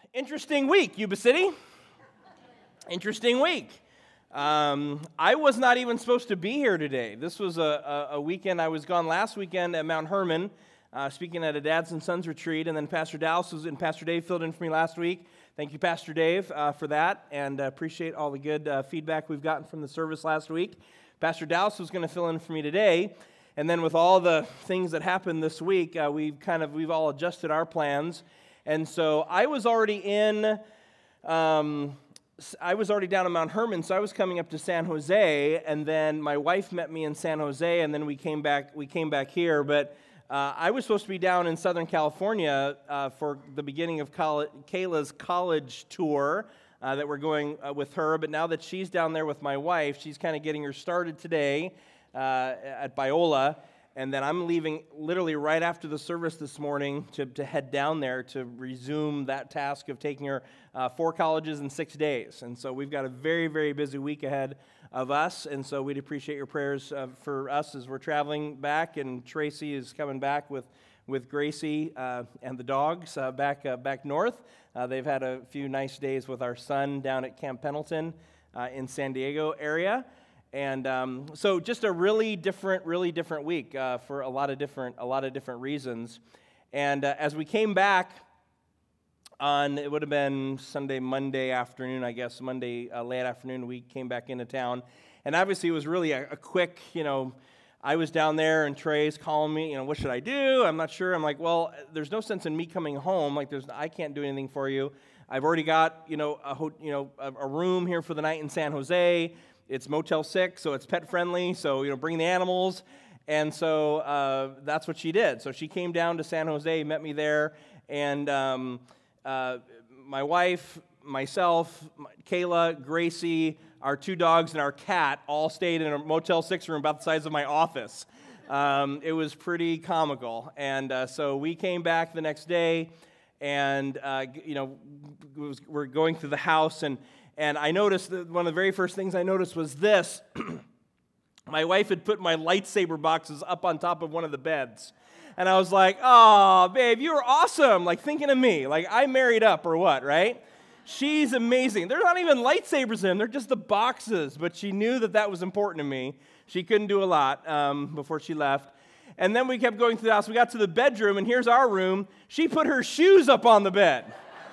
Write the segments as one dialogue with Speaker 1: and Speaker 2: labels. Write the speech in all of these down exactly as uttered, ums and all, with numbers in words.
Speaker 1: Interesting week, Yuba City. Interesting week. Um, I was not even supposed to be here today. This was a, a, a weekend. I was gone last weekend at Mount Hermon, uh, speaking at a Dads and Sons retreat, and then Pastor Dallas was and Pastor Dave filled in for me last week. Thank you, Pastor Dave, uh, for that, and uh, appreciate all the good uh, feedback we've gotten from the service last week. Pastor Dallas was going to fill in for me today, and then with all the things that happened this week, uh, we've kind of we've all adjusted our plans. And so I was already in, um, I was already down in Mount Hermon, so I was coming up to San Jose, and then my wife met me in San Jose, and then we came back. We came back here, but uh, I was supposed to be down in Southern California uh, for the beginning of college, Kayla's college tour uh, that we're going uh, with her. But now that she's down there with my wife, she's kind of getting her started today uh, at Biola. And then I'm leaving literally right after the service this morning to, to head down there to resume that task of taking her uh, four colleges in six days. And so we've got a very, very busy week ahead of us. And so we'd appreciate your prayers uh, for us as we're traveling back. And Tracy is coming back with, with Gracie uh, and the dogs uh, back uh, back north. Uh, they've had a few nice days with our son down at Camp Pendleton uh, in San Diego area. And um, so, just a really different, really different week uh, for a lot of different, a lot of different reasons. And uh, as we came back on, it would have been Sunday, Monday afternoon, I guess, Monday uh, late afternoon, we came back into town. And obviously, it was really a, a quick, you know, I was down there, and Trey's calling me, you know, what should I do? I'm not sure. I'm like, well, there's no sense in me coming home. Like, there's, I can't do anything for you. I've already got, you know, a, you know, a, a room here for the night in San Jose. It's Motel six, so it's pet-friendly, so, you know, bring the animals. And so uh, that's what she did. So she came down to San Jose, met me there, and um, uh, my wife, myself, Kayla, Gracie, our two dogs, and our cat all stayed in a Motel six room about the size of my office. Um, it was pretty comical. And uh, so we came back the next day, and, uh, you know, we're going through the house, and And I noticed that one of the very first things I noticed was this. My wife had put my lightsaber boxes up on top of one of the beds. And I was like, oh, babe, you were awesome. Like, thinking of me. Like, I married up or what, right? She's amazing. They're not even lightsabers in them. They're just the boxes. But she knew that that was important to me. She couldn't do a lot um, before she left. And then we kept going through the house. We got to the bedroom, and here's our room. She put her shoes up on the bed.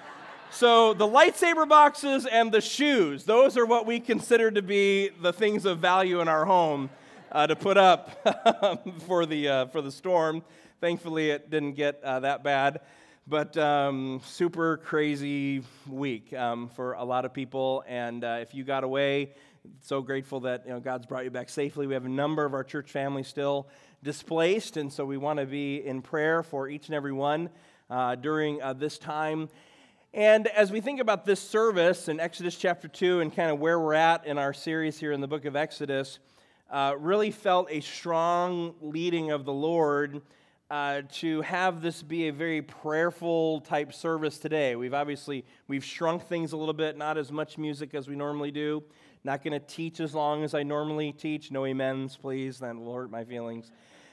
Speaker 1: So the lightsaber boxes and the shoes, those are what we consider to be the things of value in our home uh, to put up for the uh, for the storm. Thankfully, it didn't get uh, that bad, but um, super crazy week um, for a lot of people. And uh, if you got away, so grateful that you know God's brought you back safely. We have a number of our church family still displaced, and so we want to be in prayer for each and every one uh, during uh, this time. And as we think about this service in Exodus chapter two and kind of where we're at in our series here in the book of Exodus, uh, really felt a strong leading of the Lord uh, to have this be a very prayerful type service today. We've obviously, we've shrunk things a little bit, not as much music as we normally do. Not going to teach as long as I normally teach. No amens, please. That will hurt my feelings.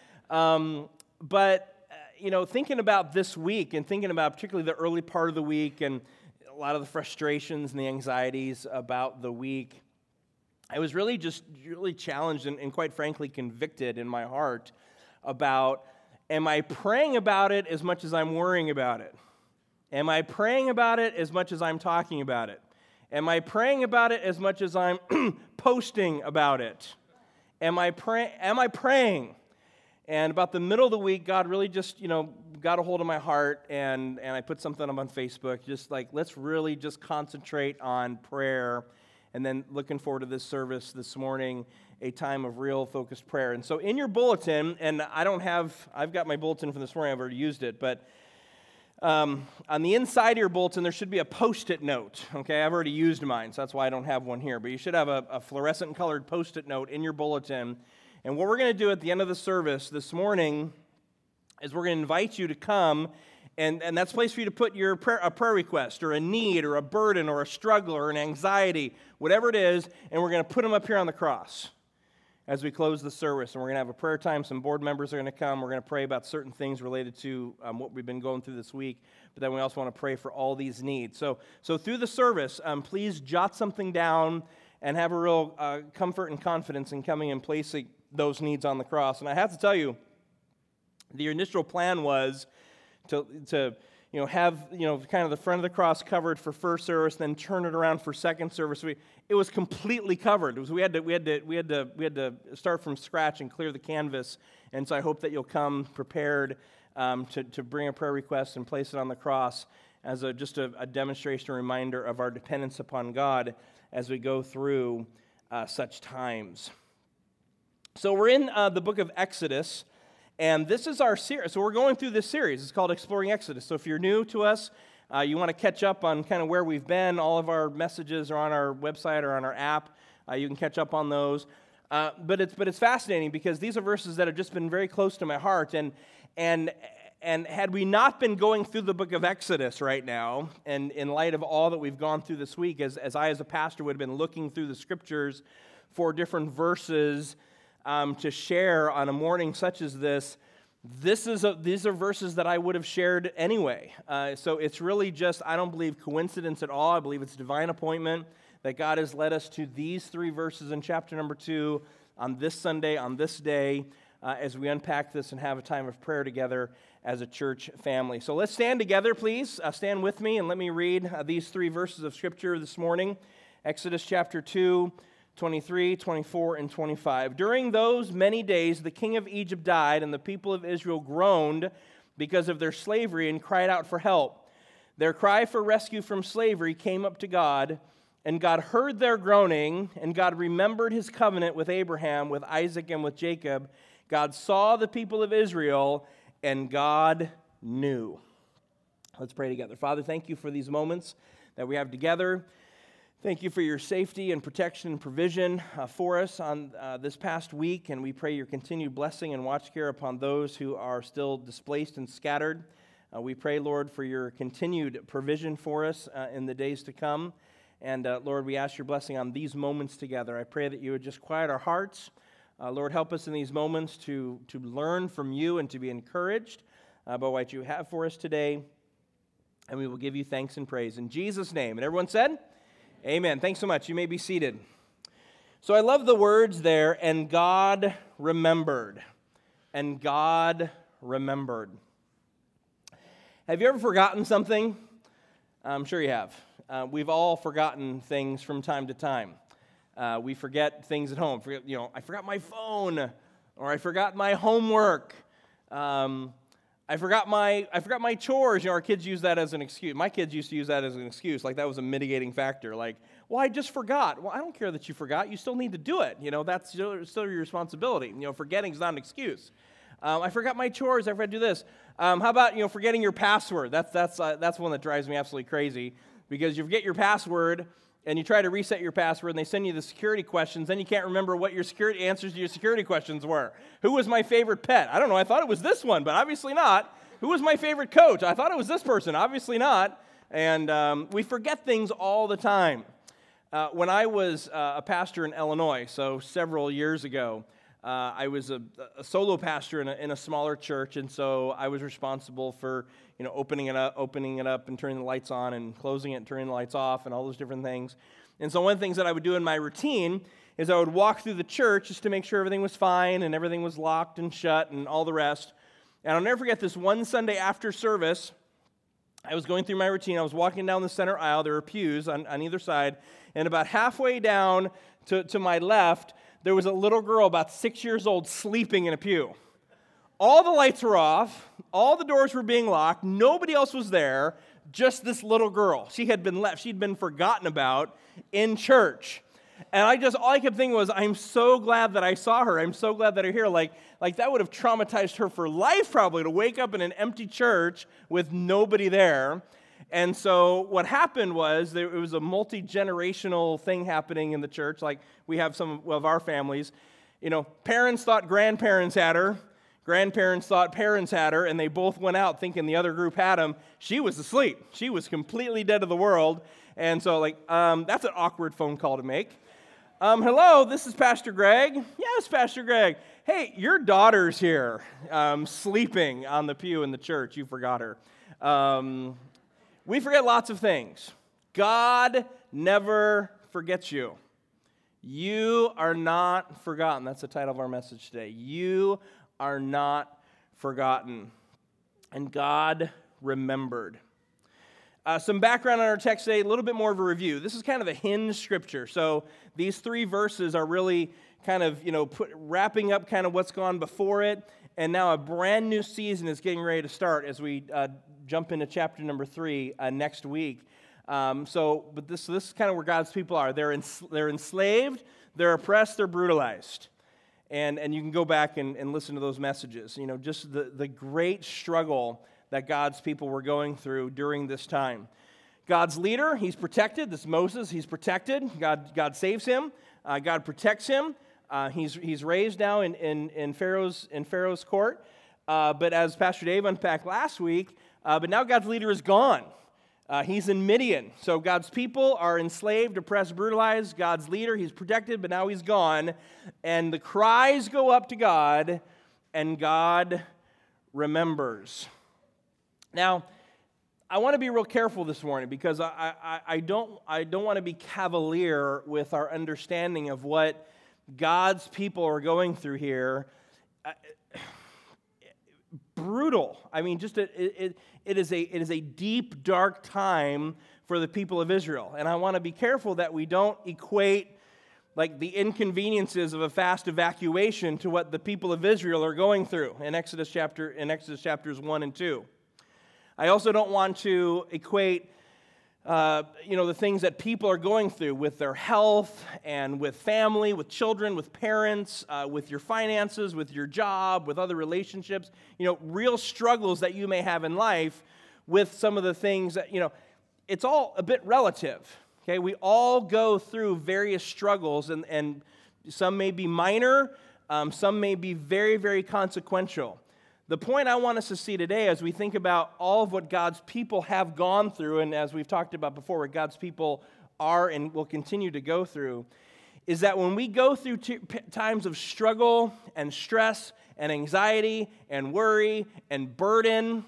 Speaker 1: Um, but... You know, thinking about this week and thinking about particularly the early part of the week and a lot of the frustrations and the anxieties about the week, I was really just really challenged and, and quite frankly convicted in my heart about, am I praying about it as much as I'm worrying about it? Am I praying about it as much as I'm talking about it? Am I praying about it as much as I'm posting about it? Am I pray- Am I praying? And about the middle of the week, God really just, you know, got a hold of my heart, and, and I put something up on Facebook, just like, let's really just concentrate on prayer, and then looking forward to this service this morning, a time of real focused prayer. And so in your bulletin, and I don't have, I've got my bulletin from this morning, I've already used it, but um, on the inside of your bulletin, there should be a Post-it note, okay? I've already used mine, so that's why I don't have one here, but you should have a, a fluorescent colored Post-it note in your bulletin. And what we're going to do at the end of the service this morning is we're going to invite you to come, and, and that's a place for you to put your prayer, a prayer request or a need or a burden or a struggle or an anxiety, whatever it is, and we're going to put them up here on the cross as we close the service. And we're going to have a prayer time. Some board members are going to come. We're going to pray about certain things related to um, what we've been going through this week. but then we also want to pray for all these needs. So, so through the service, um, please jot something down and have a real uh, comfort and confidence in coming and placing those needs on the cross. And I have to tell you, the initial plan was to to you know have you know kind of the front of the cross covered for first service, then turn it around for second service. We, it was completely covered. It was we had to we had to we had to we had to start from scratch and clear the canvas. And so I hope that you'll come prepared um, to to bring a prayer request and place it on the cross as a just a, a demonstration, a reminder of our dependence upon God as we go through uh, such times. So we're in uh, the book of Exodus. And this is our series. So we're going through this series. It's called Exploring Exodus. So if you're new to us, uh, you want to catch up on kind of where we've been, all of our messages are on our website or on our app. Uh, you can catch up on those. Uh, but it's but it's fascinating because these are verses that have just been very close to my heart. And and and had we not been going through the book of Exodus right now, and in light of all that we've gone through this week, as as I as a pastor would have been looking through the scriptures for different verses Um, to share on a morning such as this, this is a, these are verses that I would have shared anyway. Uh, so it's really just, I don't believe coincidence at all. I believe it's divine appointment that God has led us to these three verses in chapter number two on this Sunday, on this day, uh, as we unpack this and have a time of prayer together as a church family. So let's stand together, please. Uh, stand with me and let me read uh, these three verses of Scripture this morning. Exodus chapter two, twenty-three, twenty-four, and twenty-five. During those many days, the king of Egypt died, and the people of Israel groaned because of their slavery and cried out for help. Their cry for rescue from slavery came up to God, and God heard their groaning, and God remembered his covenant with Abraham, with Isaac, and with Jacob. God saw the people of Israel, and God knew. Let's pray together. Father, thank you for these moments that we have together. Thank you for your safety and protection and provision uh, for us on uh, this past week, and we pray your continued blessing and watch care upon those who are still displaced and scattered. Uh, we pray, Lord, for your continued provision for us uh, in the days to come, and uh, Lord, we ask your blessing on these moments together. I pray that you would just quiet our hearts. Uh, Lord, help us in these moments to, to learn from you and to be encouraged uh, by what you have for us today, and we will give you thanks and praise. In Jesus' name, and everyone said, amen. Thanks so much. You may be seated. So I love the words there, and God remembered. And God remembered. Have you ever forgotten something? I'm sure you have. Uh, we've all forgotten things from time to time. Uh, we forget things at home. Forget, you know, I forgot my phone, or I forgot my homework. Um, I forgot my I forgot my chores. You know, our kids use that as an excuse. My kids used to use that as an excuse, like that was a mitigating factor. Like, well, I just forgot. Well, I don't care that you forgot. You still need to do it. You know, that's still, still your responsibility. You know, forgetting is not an excuse. Um, I forgot my chores. I forgot to do this. Um, how about, you know, forgetting your password? That's that's uh, that's one that drives me absolutely crazy, because you forget your password and you try to reset your password, and they send you the security questions, then you can't remember what your security answers to your security questions were. Who was my favorite pet? I don't know. I thought it was this one, but obviously not. Who was my favorite coach? I thought it was this person. Obviously not. And um, we forget things all the time. Uh, when I was uh, a pastor in Illinois, so several years ago, uh, I was a, a solo pastor in a, in a smaller church, and so I was responsible for, you know, opening it up, opening it up, and turning the lights on, and closing it, and turning the lights off, and all those different things. And so one of the things that I would do in my routine is I would walk through the church just to make sure everything was fine and everything was locked and shut and all the rest. And I'll never forget this one Sunday after service. I was going through my routine. I was walking down the center aisle. There were pews on, on either side. And about halfway down to, to my left, there was a little girl about six years old sleeping in a pew. All the lights were off. All the doors were being locked. Nobody else was there. Just this little girl. She had been left. She'd been forgotten about in church. And I just, all I kept thinking was, I'm so glad that I saw her. I'm so glad that I'm here. Like, like that would have traumatized her for life probably, to wake up in an empty church with nobody there. And so what happened was, there, it was a multi-generational thing happening in the church. Like, we have some of our families. You know, parents thought grandparents had her. Grandparents thought parents had her, and they both went out thinking the other group had them. She was asleep. She was completely dead to the world. And so, like, um, that's an awkward phone call to make. Um, hello, this is Pastor Greg. Yes, Pastor Greg. Hey, your daughter's here, um, sleeping on the pew in the church. You forgot her. Um, we forget lots of things. God never forgets you. You are not forgotten. That's the title of our message today. You are not forgotten. And God remembered. Uh, some background on our text today, a little bit more of a review. This is kind of a hinge scripture. So these three verses are really kind of, you know, put, wrapping up kind of what's gone before it. And now a brand new season is getting ready to start as we uh, jump into chapter number three uh, next week. Um, so, but this, this is kind of where God's people are. They're, ens- they're enslaved, they're oppressed, they're brutalized. And, and you can go back and, and listen to those messages. You know, just the, the great struggle that God's people were going through during this time. God's leader, he's protected. This is Moses, he's protected. God, God saves him. Uh, God protects him. Uh, he's, he's raised now in, in, in, Pharaoh's, in Pharaoh's court. Uh, but as Pastor Dave unpacked last week, uh, but now God's leader is gone. Uh, he's in Midian. So God's people are enslaved, oppressed, brutalized. God's leader, he's protected, but now he's gone. And the cries go up to God, and God remembers. Now, I want to be real careful this morning because I, I, I don't, I don't want to be cavalier with our understanding of what God's people are going through here. Uh, brutal. I mean, just a, it, it is a it is a deep, dark time for the people of Israel, and I want to be careful that we don't equate like the inconveniences of a fast evacuation to what the people of Israel are going through in Exodus chapter in Exodus chapters one and two. I also don't want to equate, uh, you know, the things that people are going through with their health and with family, with children, with parents, uh, with your finances, with your job, with other relationships, you know, real struggles that you may have in life with some of the things that, you know, it's all a bit relative, okay? We all go through various struggles, and, and some may be minor, um, some may be very, very consequential. The point I want us to see today as we think about all of what God's people have gone through, and as we've talked about before, what God's people are and will continue to go through, is that when we go through t- times of struggle and stress and anxiety and worry and burden,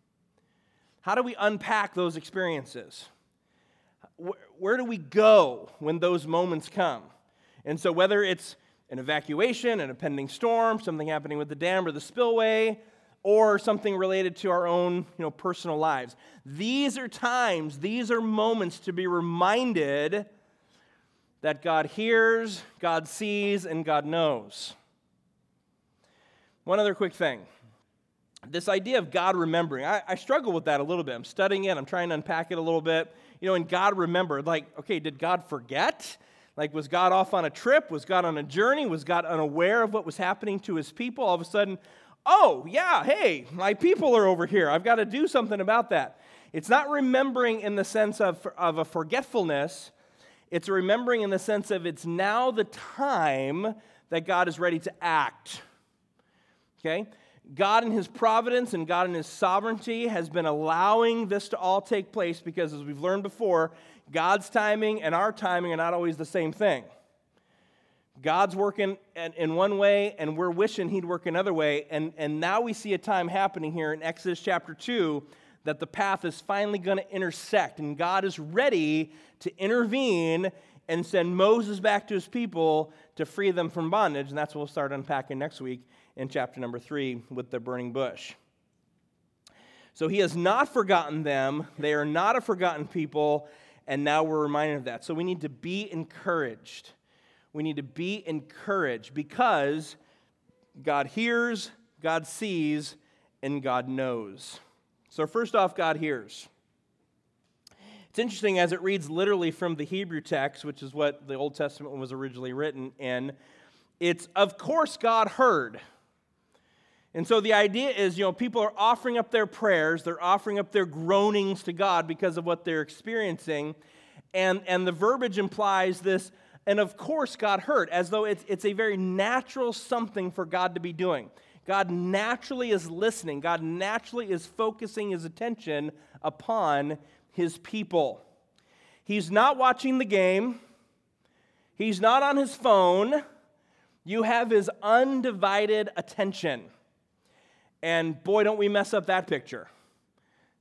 Speaker 1: how do we unpack those experiences? Where, where do we go when those moments come? And so whether it's an evacuation, an impending storm, something happening with the dam or the spillway, or something related to our own, you know, personal lives. These are times, these are moments to be reminded that God hears, God sees, and God knows. One other quick thing. This idea of God remembering, I, I struggle with that a little bit. I'm studying it, I'm trying to unpack it a little bit. You know, and God remembered, like, okay, did God forget? Like, was God off on a trip? Was God on a journey? Was God unaware of what was happening to his people? All of a sudden, oh, yeah, hey, my people are over here. I've got to do something about that. It's not remembering in the sense of, of a forgetfulness. It's remembering in the sense of it's now the time that God is ready to act. Okay? God in his providence and God in his sovereignty has been allowing this to all take place because, as we've learned before, God's timing and our timing are not always the same thing. God's working in one way, and we're wishing he'd work another way. And, and now we see a time happening here in Exodus chapter two that the path is finally going to intersect, and God is ready to intervene and send Moses back to his people to free them from bondage. And that's what we'll start unpacking next week in chapter number three with the burning bush. So he has not forgotten them. They are not a forgotten people, and now we're reminded of that. So we need to be encouraged. We need to be encouraged because God hears, God sees, and God knows. So first off, God hears. It's interesting as it reads literally from the Hebrew text, which is what the Old Testament was originally written in. It's, of course, God heard. And so the idea is, you know, people are offering up their prayers, they're offering up their groanings to God because of what they're experiencing, and, and the verbiage implies this, and of course God heard, as though it's, it's a very natural something for God to be doing. God naturally is listening. God naturally is focusing his attention upon his people. He's not watching the game. He's not on his phone. You have his undivided attention. And boy, don't we mess up that picture.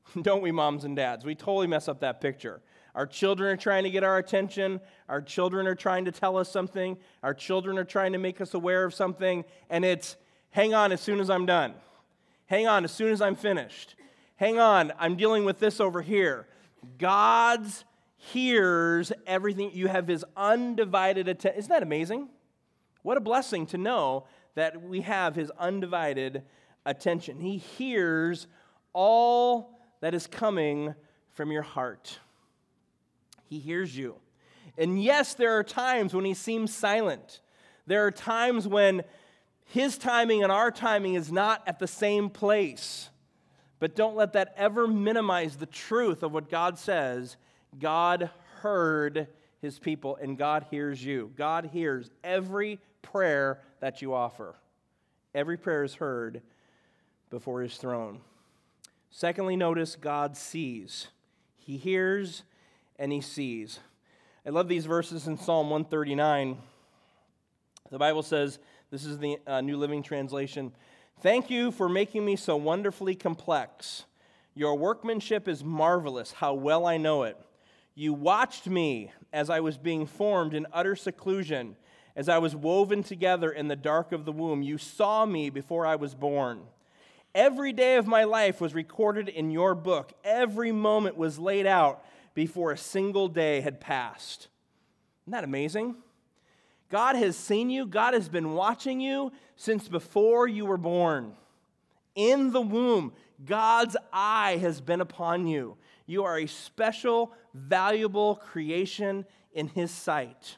Speaker 1: Don't we, moms and dads? We totally mess up that picture. Our children are trying to get our attention. Our children are trying to tell us something. Our children are trying to make us aware of something. And it's, hang on as soon as I'm done. Hang on as soon as I'm finished. Hang on, I'm dealing with this over here. God's hears everything. You have his undivided attention. Isn't that amazing? What a blessing to know that we have his undivided attention. He hears all that is coming from your heart. He hears you. And yes, there are times when he seems silent. There are times when his timing and our timing is not at the same place. But don't let that ever minimize the truth of what God says. God heard his people, and God hears you. God hears every prayer that you offer. Every prayer is heard before his throne. Secondly, notice God sees. He hears and he sees. I love these verses in Psalm one thirty-nine. The Bible says, this is the uh, New Living Translation, "Thank you for making me so wonderfully complex. Your workmanship is marvelous. How well I know it. You watched me as I was being formed in utter seclusion, as I was woven together in the dark of the womb. You saw me before I was born. Every day of my life was recorded in your book. Every moment was laid out before a single day had passed." Isn't that amazing? God has seen you. God has been watching you since before you were born. In the womb, God's eye has been upon you. You are a special, valuable creation in his sight.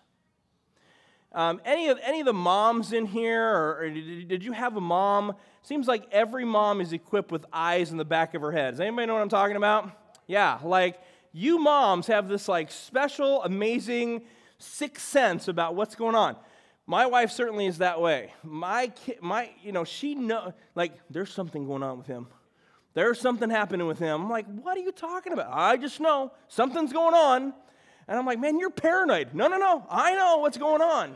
Speaker 1: Um, any of any of the moms in here, or, or did, did you have a mom? Seems like every mom is equipped with eyes in the back of her head. Does anybody know what I'm talking about? Yeah, like you moms have this like special, amazing sixth sense about what's going on. My wife certainly is that way. My kid, my, you know, she know like there's something going on with him. There's something happening with him. I'm like, what are you talking about? I just know something's going on. And I'm like, man, you're paranoid. No, no, no. I know what's going on.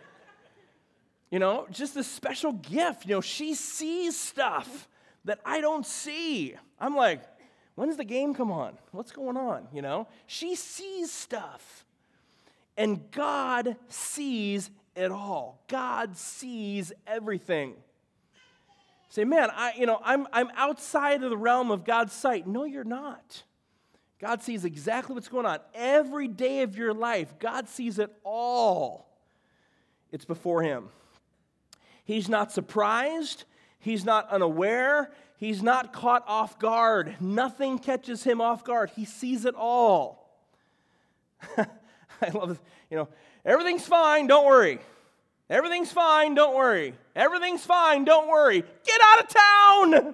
Speaker 1: You know, just this special gift. You know, she sees stuff that I don't see. I'm like, when's the game come on? What's going on? You know, she sees stuff. And God sees it all. God sees everything. Say, man, I, you know, I'm, I'm outside of the realm of God's sight. No, you're not. God sees exactly what's going on. Every day of your life, God sees it all. It's before him. He's not surprised. He's not unaware. He's not caught off guard. Nothing catches him off guard. He sees it all. I love this. You know, everything's fine, don't worry. Everything's fine, don't worry. Everything's fine, don't worry. Get out of town!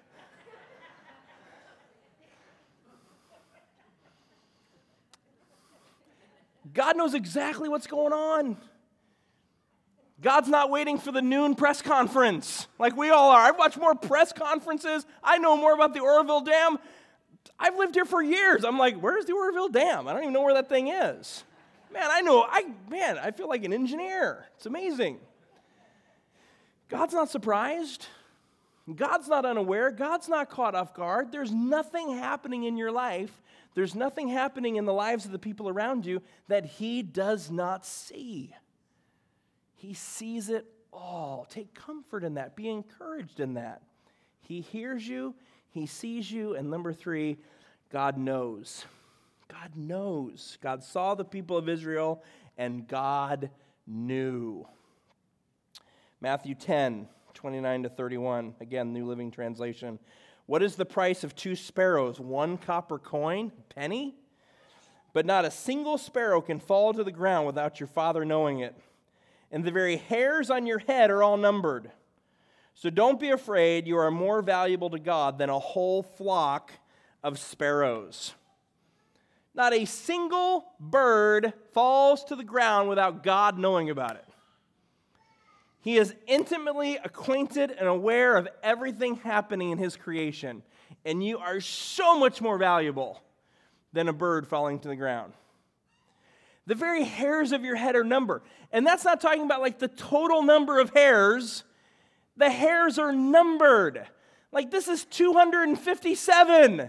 Speaker 1: God knows exactly what's going on. God's not waiting for the noon press conference like we all are. I've watched more press conferences. I know more about the Oroville Dam. I've lived here for years. I'm like, where's the Oroville Dam? I don't even know where that thing is. Man, I know. I man, I feel like an engineer. It's amazing. God's not surprised. God's not unaware. God's not caught off guard. There's nothing happening in your life. There's nothing happening in the lives of the people around you that he does not see. He sees it all. Take comfort in that. Be encouraged in that. He hears you. He sees you. And number three, God knows. God knows. God saw the people of Israel, and God knew. Matthew ten, twenty-nine to thirty-one. Again, New Living Translation. What is the price of two sparrows? One copper coin? A penny? But not a single sparrow can fall to the ground without your Father knowing it. And the very hairs on your head are all numbered. So don't be afraid. You are more valuable to God than a whole flock of sparrows. Not a single bird falls to the ground without God knowing about it. He is intimately acquainted and aware of everything happening in his creation. And you are so much more valuable than a bird falling to the ground. The very hairs of your head are numbered. And that's not talking about like the total number of hairs. The hairs are numbered. Like this is two hundred fifty-seven.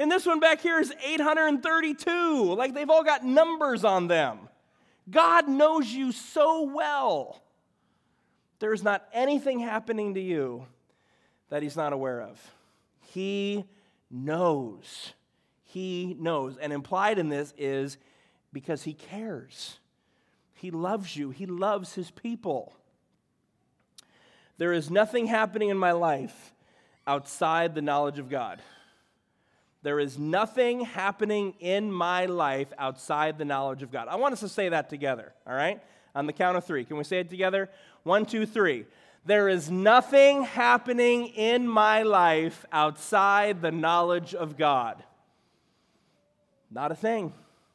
Speaker 1: And this one back here is eight hundred thirty-two. Like they've all got numbers on them. God knows you so well. There's not anything happening to you that he's not aware of. He knows. He knows. And implied in this is because he cares. He loves you. He loves his people. There is nothing happening in my life outside the knowledge of God. There is nothing happening in my life outside the knowledge of God. I want us to say that together, all right? On the count of three. Can we say it together? One, two, three. There is nothing happening in my life outside the knowledge of God. Not a thing.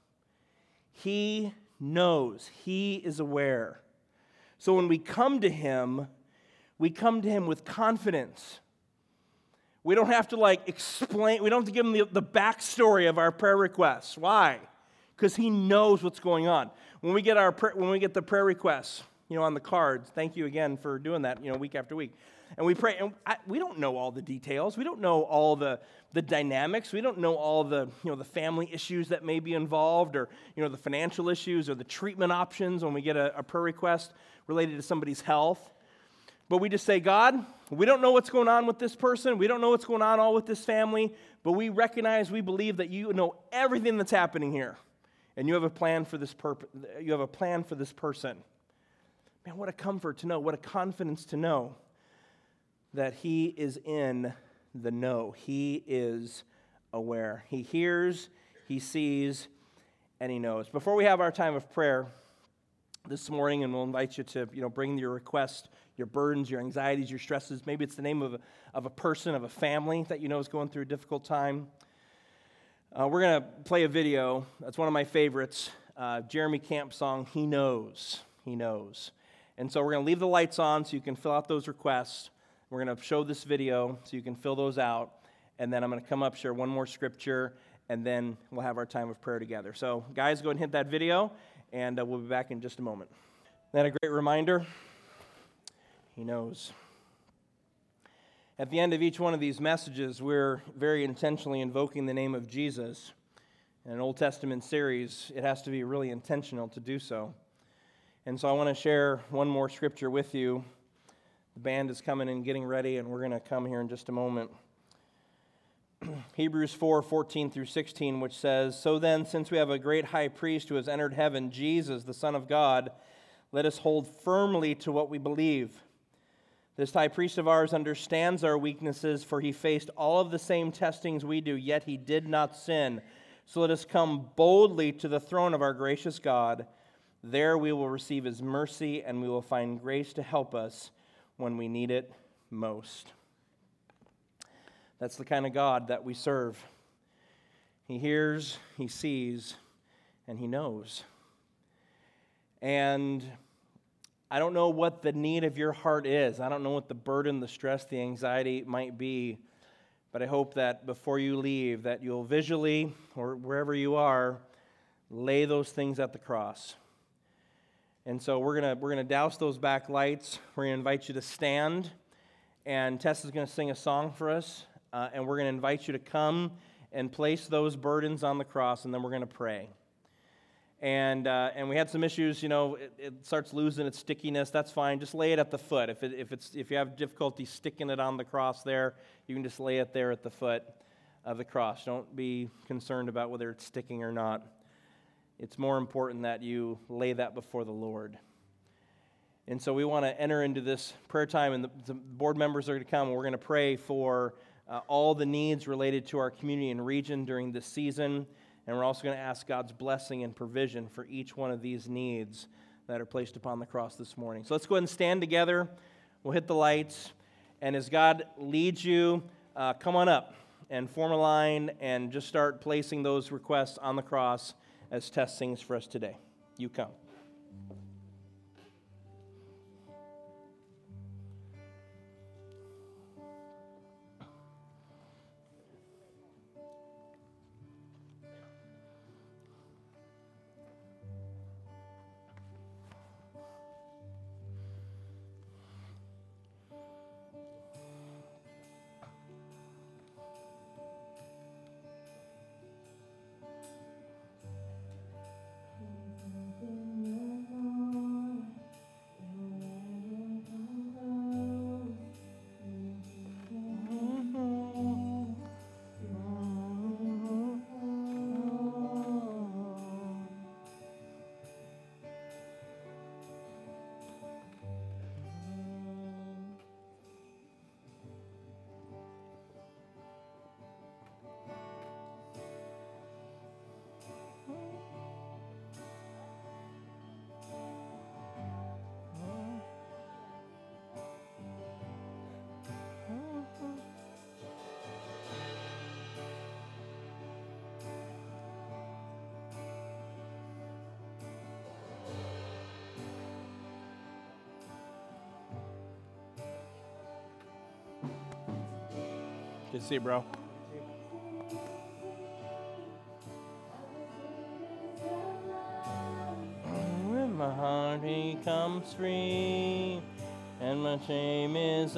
Speaker 1: He knows. He is aware. So when we come to him, we come to him with confidence. We don't have to like explain, we don't have to give him the, the backstory of our prayer requests. Why? Because he knows what's going on. When we get our when we get the prayer requests, you know, on the cards, thank you again for doing that, you know, week after week. And we pray, and I, we don't know all the details. We don't know all the, the dynamics. We don't know all the, you know, the family issues that may be involved, or, you know, the financial issues, or the treatment options when we get a, a prayer request related to somebody's health. But we just say, God, we don't know what's going on with this person. We don't know what's going on all with this family, but we recognize, we believe that you know everything that's happening here, and you have a plan for this purpose. You have a plan for this person. Man, what a comfort to know, what a confidence to know that he is in the know. He is aware. He hears, he sees, and he knows. Before we have our time of prayer this morning, and we'll invite you to, you know, bring your requests, your burdens, your anxieties, your stresses. Maybe it's the name of a, of a person, of a family that you know is going through a difficult time. Uh, we're going to play a video. That's one of my favorites. Uh, Jeremy Camp song, He Knows. He Knows. And so we're going to leave the lights on so you can fill out those requests. We're going to show this video so you can fill those out. And then I'm going to come up, share one more scripture, and then we'll have our time of prayer together. So guys, go ahead and hit that video, and uh, we'll be back in just a moment. Then a great reminder. He knows. At the end of each one of these messages, we're very intentionally invoking the name of Jesus. In an Old Testament series, it has to be really intentional to do so. And so I want to share one more scripture with you. The band is coming and getting ready, and we're going to come here in just a moment. Hebrews four, fourteen through sixteen, which says, So then, since we have a great high priest who has entered heaven, Jesus, the Son of God, let us hold firmly to what we believe. This high priest of ours understands our weaknesses, for he faced all of the same testings we do, yet he did not sin. So let us come boldly to the throne of our gracious God. There we will receive his mercy, and we will find grace to help us when we need it most. That's the kind of God that we serve. He hears, he sees, and he knows. And I don't know what the need of your heart is. I don't know what the burden, the stress, the anxiety might be. But I hope that before you leave, that you'll visually, or wherever you are, lay those things at the cross. And so we're gonna we're gonna douse those back lights. We're gonna invite you to stand, and Tessa's gonna sing a song for us, uh, and we're gonna invite you to come and place those burdens on the cross, and then we're gonna pray. And uh, and we had some issues, you know, it, it starts losing its stickiness. That's fine. Just lay it at the foot. If it, if it's if you have difficulty sticking it on the cross there, you can just lay it there at the foot of the cross. Don't be concerned about whether it's sticking or not. It's more important that you lay that before the Lord. And so we want to enter into this prayer time, and the, the board members are going to come, and we're going to pray for uh, all the needs related to our community and region during this season. And we're also going to ask God's blessing and provision for each one of these needs that are placed upon the cross this morning. So let's go ahead and stand together. We'll hit the lights. And as God leads you, uh, come on up and form a line and just start placing those requests on the cross as Tess sings for us today. You come. Good to see you, bro. When my heart becomes free and my shame is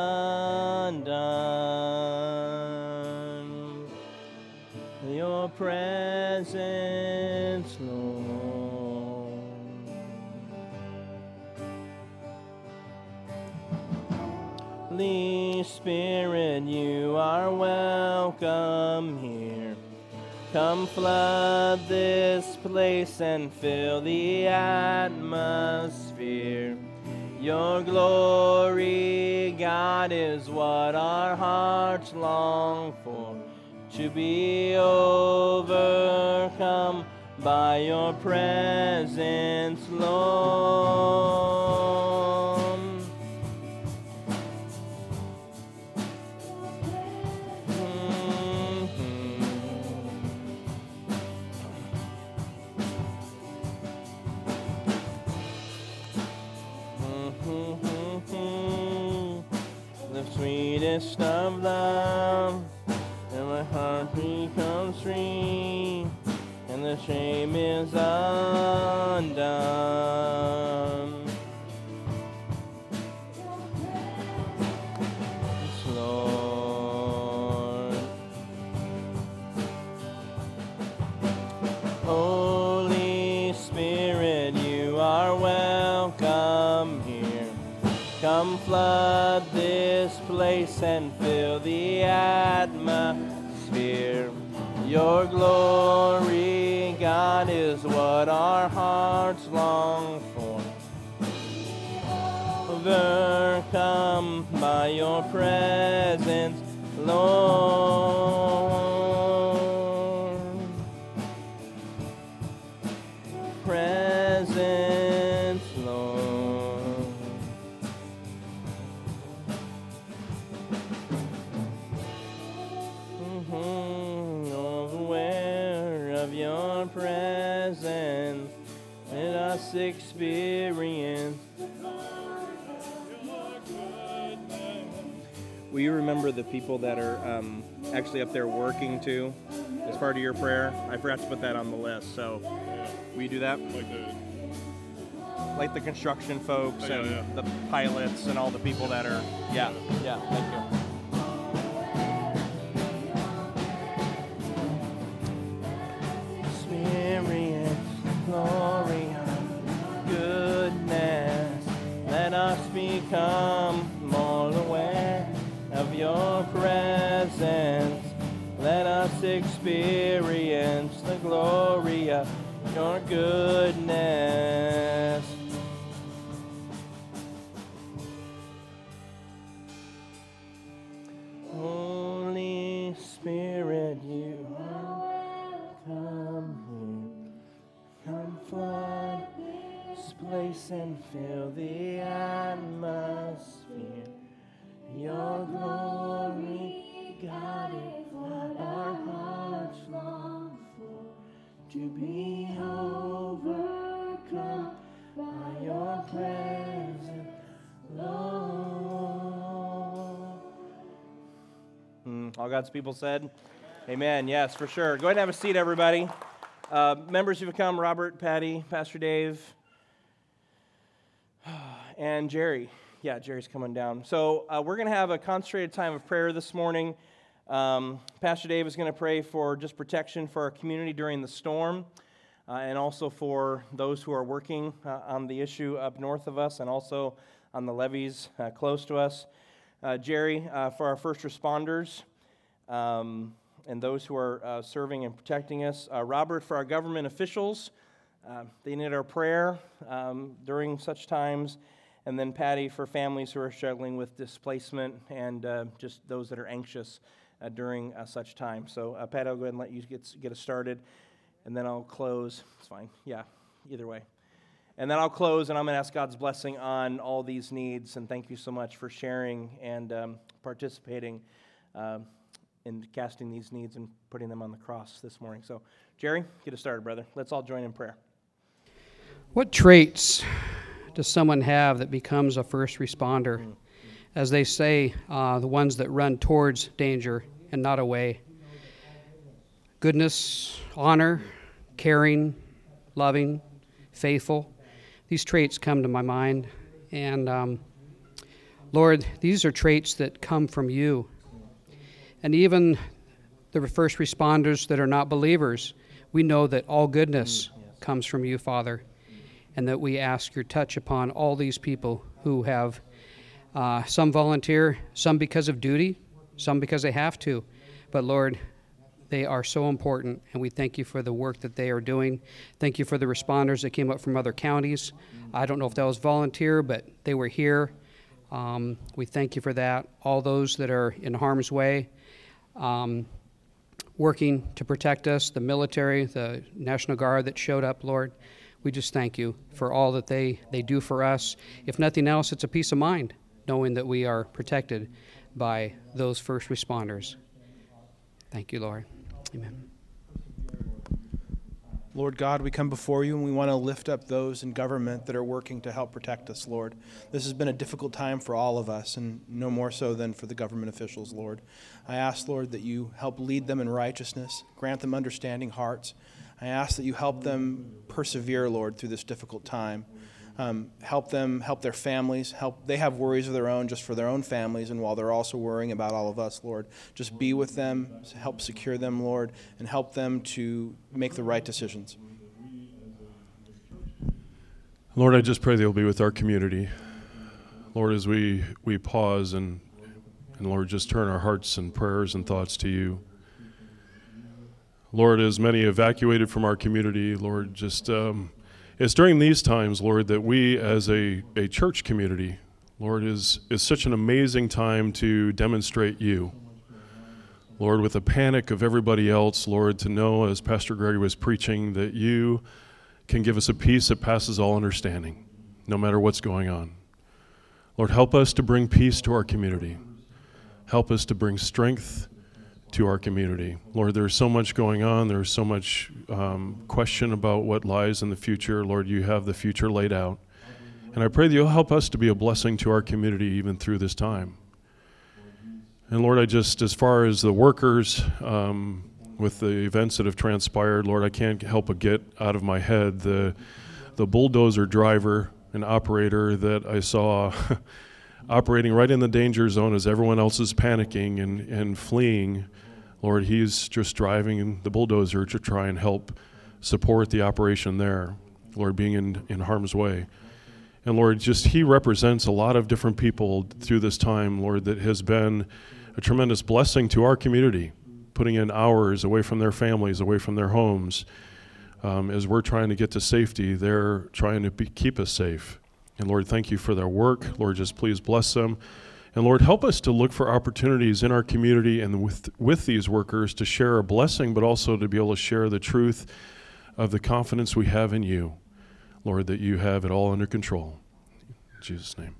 Speaker 1: undone, your presence, Lord. Holy Spirit, you are welcome here. Come flood this place and fill the atmosphere. Your glory, God, is what our hearts long for. To be overcome by your presence, Lord. The sweetest of love, and my heart becomes free, and the shame is undone. Yes, Lord. Holy Spirit, you are welcome here. Come flood this place and fill the atmosphere. Your glory, God, is what our hearts long for. Overcome by your presence, Lord. Presence, Lord. Aware of your presence, let us experience. Will you remember the people that are um, actually up there working too, as part of your prayer? I forgot to put that on the list, so
Speaker 2: Yeah.
Speaker 1: will you do that?
Speaker 2: Like the
Speaker 1: Like the construction folks
Speaker 2: Oh, yeah,
Speaker 1: and
Speaker 2: yeah.
Speaker 1: the pilots and all the people that are, yeah, yeah, thank you. Experience the glory of goodness. Let us become more aware of your presence. Let us experience the glory of your goodness. Holy Spirit, you are come here. Come flood this place and fill the atmosphere. Your glory, God, is what our hearts long for. To be overcome by your presence, Lord. Mm, all God's people said, amen. Yes, for sure. Go ahead and have a seat, everybody. Uh, members who've come, Robert, Patty, Pastor Dave, and Jerry. Yeah, Jerry's coming down. So uh, we're going to have a concentrated time of prayer this morning. Um, Pastor Dave is going to pray for just protection for our community during the storm, uh, and also for those who are working uh, on the issue up north of us, and also on the levees uh, close to us. Uh, Jerry, uh, for our first responders, um, and those who are uh, serving and protecting us. Uh, Robert, for our government officials. Uh, they need our prayer um, during such times. And then Patty, for families who are struggling with displacement and uh, just those that are anxious uh, during uh, such time. So, uh, Patty, I'll go ahead and let you get, get us started, and then I'll close. It's fine. Yeah, either way. And then I'll close, and I'm going to ask God's blessing on all these needs. And thank you so much for sharing and um, participating um, in casting these needs and putting them on the cross this morning. So, Jerry, get us started, brother. Let's all join in prayer.
Speaker 3: What traits does someone have that becomes a first responder?
Speaker 2: as they say, uh, the ones that run towards danger and not away. Goodness, honor, caring, loving, faithful. These traits come to my mind. And um, Lord, these are traits that come from you. And even the first responders that are not believers, we know that all goodness comes from you, Father, and that we ask your touch upon all these people who have uh, some volunteer, some because of duty, some because they have to. But Lord, they are so important, and we thank you for the work that they are doing. Thank you for the responders that came up from other counties. I don't know if that was volunteer, but they were here. Um, we thank you for that. All those that are in harm's way, um, working to protect us, the military, the National Guard that showed up, Lord, we just thank you for all that they, they do for us. If nothing else, it's a peace of mind, knowing that we are protected by those first responders. Thank you, Lord. Amen.
Speaker 3: Lord God, we come before you and we want to lift up those in government that are working to help protect us, Lord. This has been a difficult time for all of us, and no more so than for the government officials, Lord. I ask, Lord, that you help lead them in righteousness, grant them understanding hearts. I ask that you help them persevere, Lord, through this difficult time. Um, help them, help their families, help. They have worries of their own just for their own families, and while they're also worrying about all of us, Lord, just be with them, help secure them, Lord, and help them to make the right decisions.
Speaker 4: Lord, I just pray that you'll be with our community. Lord, as we, we pause and, and, Lord, just turn our hearts and prayers and thoughts to you. Lord, as many evacuated from our community, Lord, just... Um, It's during these times, Lord, that we as a, a church community, Lord, is, is such an amazing time to demonstrate you. Lord, with the panic of everybody else, Lord, to know, as Pastor Gregory was preaching, that you can give us a peace that passes all understanding, no matter what's going on. Lord, help us to bring peace to our community. Help us to bring strength to our community. Lord, there's so much going on. There's so much um, question about what lies in the future. Lord, you have the future laid out. And I pray that you'll help us to be a blessing to our community even through this time. And Lord, I just, as far as the workers, um, with the events that have transpired, Lord, I can't help but get out of my head the, the bulldozer driver and operator that I saw operating right in the danger zone as everyone else is panicking and, and fleeing. Lord, he's just driving the bulldozer to try and help support the operation there, Lord, being in, in harm's way. And Lord, just he represents a lot of different people through this time, Lord, that has been a tremendous blessing to our community, putting in hours away from their families, away from their homes. Um, as we're trying to get to safety, they're trying to be, keep us safe. And Lord, thank you for their work. Lord, just please bless them. And Lord, help us to look for opportunities in our community and with, with these workers to share a blessing, but also to be able to share the truth of the confidence we have in you, Lord, that you have it all under control. In Jesus' name.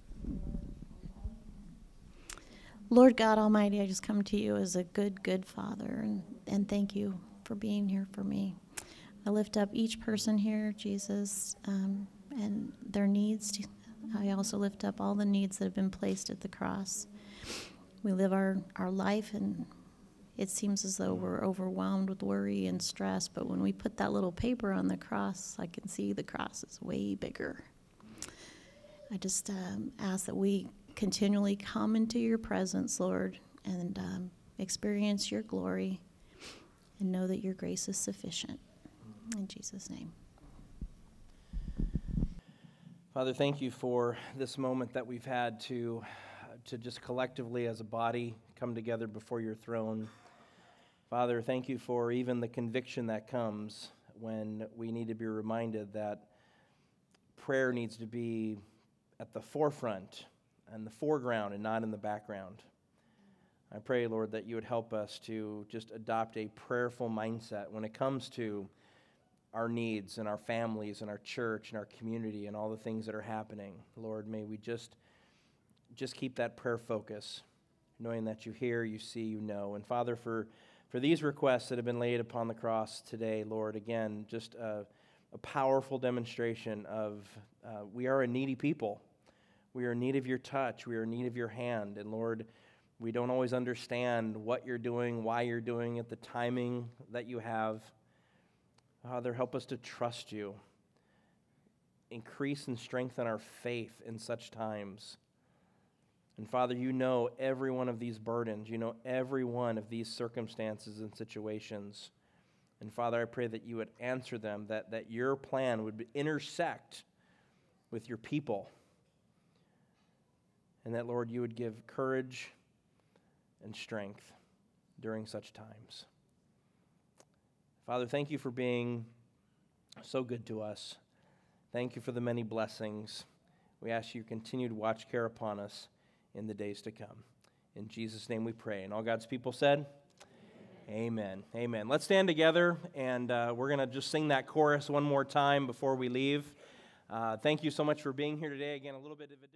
Speaker 5: Lord God Almighty, I just come to you as a good, good Father, and, and thank you for being here for me. I lift up each person here, Jesus, um, and their needs. To, I also lift up all the needs that have been placed at the cross. We live our, our life, and it seems as though we're overwhelmed with worry and stress, but when we put that little paper on the cross, I can see the cross is way bigger. I just um, ask that we continually come into your presence, Lord, and um, experience your glory and know that your grace is sufficient. In Jesus' name.
Speaker 1: Father, thank you for this moment that we've had to, to just collectively as a body come together before your throne. Father, thank you for even the conviction that comes when we need to be reminded that prayer needs to be at the forefront and the foreground and not in the background. I pray, Lord, that you would help us to just adopt a prayerful mindset when it comes to our needs and our families and our church and our community and all the things that are happening. Lord, may we just, just keep that prayer focus, knowing that you hear, you see, you know. And Father, for, for these requests that have been laid upon the cross today, Lord, again, just a, a powerful demonstration of uh, we are a needy people. We are in need of your touch. We are in need of your hand. And Lord, we don't always understand what you're doing, why you're doing it, the timing that you have. Father, help us to trust you. Increase and strengthen our faith in such times. And Father, you know every one of these burdens. You know every one of these circumstances and situations. And Father, I pray that you would answer them, that, that your plan would intersect with your people. And that, Lord, you would give courage and strength during such times. Father, thank you for being so good to us. Thank you for the many blessings. We ask you continued watch care upon us in the days to come. In Jesus' name we pray. And all God's people said, Amen. Amen. Amen. Let's stand together, and uh, we're going to just sing that chorus one more time before we leave. Uh, thank you so much for being here today. Again, a little bit of a